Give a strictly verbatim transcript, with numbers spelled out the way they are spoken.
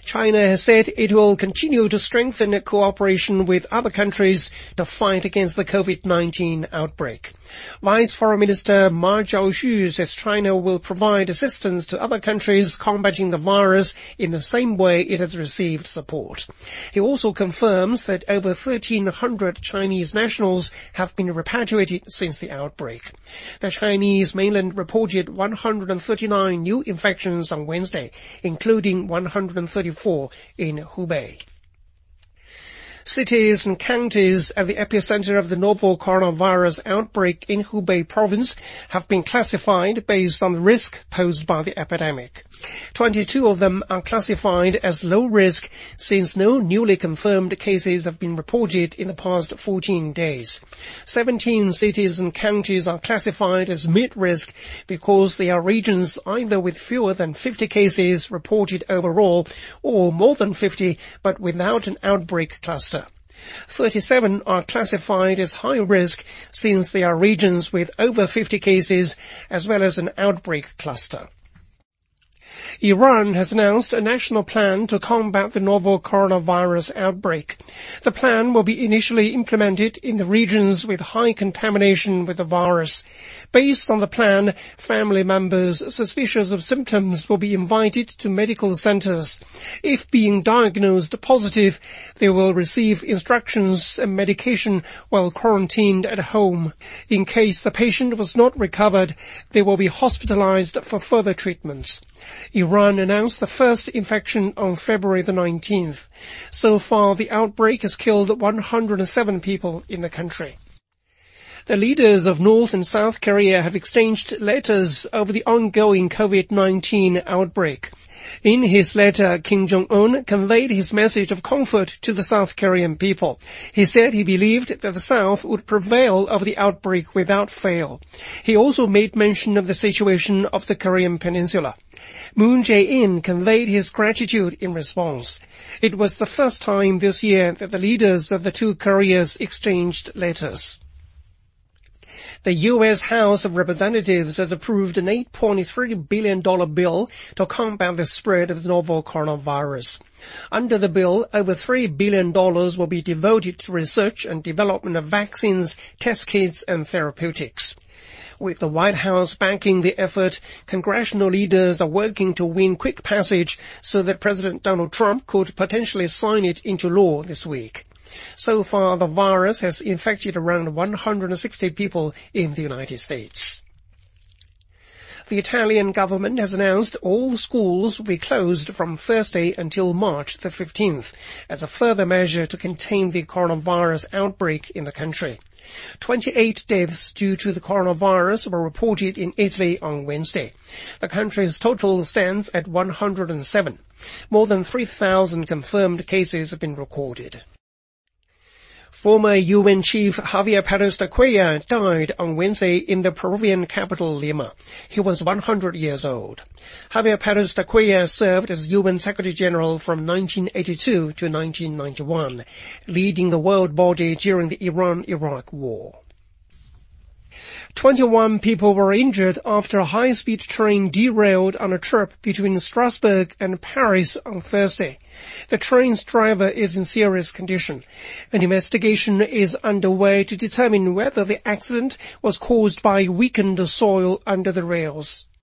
China has said it will continue to strengthen cooperation with other countries to fight against the COVID nineteen outbreak. Vice Foreign Minister Ma Zhaoxu says China will provide assistance to other countries combating the virus in the same way it has received support. He also confirms that over thirteen hundred Chinese nationals have been repatriated since the outbreak. The Chinese mainland reported one hundred thirty-nine new infections on Wednesday, including one hundred thirty-four in Hubei. Cities and counties at the epicenter of the novel coronavirus outbreak in Hubei province have been classified based on the risk posed by the epidemic. twenty-two of them are classified as low risk since no newly confirmed cases have been reported in the past fourteen days. seventeen cities and counties are classified as mid-risk because they are regions either with fewer than fifty cases reported overall or more than fifty but without an outbreak cluster. thirty-seven are classified as high risk since they are regions with over fifty cases as well as an outbreak cluster. Iran has announced a national plan to combat the novel coronavirus outbreak. The plan will be initially implemented in the regions with high contamination with the virus. Based on the plan, family members suspicious of symptoms will be invited to medical centers. If being diagnosed positive, they will receive instructions and medication while quarantined at home. In case the patient was not recovered, they will be hospitalized for further treatments. Iran announced the first infection on February the nineteenth. So far, the outbreak has killed one hundred seven people in the country. The leaders of North and South Korea have exchanged letters over the ongoing COVID nineteen outbreak. In his letter, Kim Jong-un conveyed his message of comfort to the South Korean people. He said he believed that the South would prevail over the outbreak without fail. He also made mention of the situation of the Korean Peninsula. Moon Jae-in conveyed his gratitude in response. It was the first time this year that the leaders of the two Koreas exchanged letters. The U S House of Representatives has approved an eight point three billion dollars bill to combat the spread of the novel coronavirus. Under the bill, over three billion dollars will be devoted to research and development of vaccines, test kits, and therapeutics. With the White House backing the effort, congressional leaders are working to win quick passage so that President Donald Trump could potentially sign it into law this week. So far, the virus has infected around one hundred sixty people in the United States. The Italian government has announced all schools will be closed from Thursday until March the fifteenth as a further measure to contain the coronavirus outbreak in the country. twenty-eight deaths due to the coronavirus were reported in Italy on Wednesday. The country's total stands at one hundred seven. More than three thousand confirmed cases have been recorded. Former U N Chief Javier Pérez de Cuellar died on Wednesday in the Peruvian capital Lima. He was one hundred years old. Javier Pérez de Cuellar served as U N Secretary-General from nineteen eighty-two to nineteen ninety-one, leading the world body during the Iran-Iraq War. twenty-one people were injured after a high-speed train derailed on a trip between Strasbourg and Paris on Thursday. The train's driver is in serious condition. An investigation is underway to determine whether the accident was caused by weakened soil under the rails.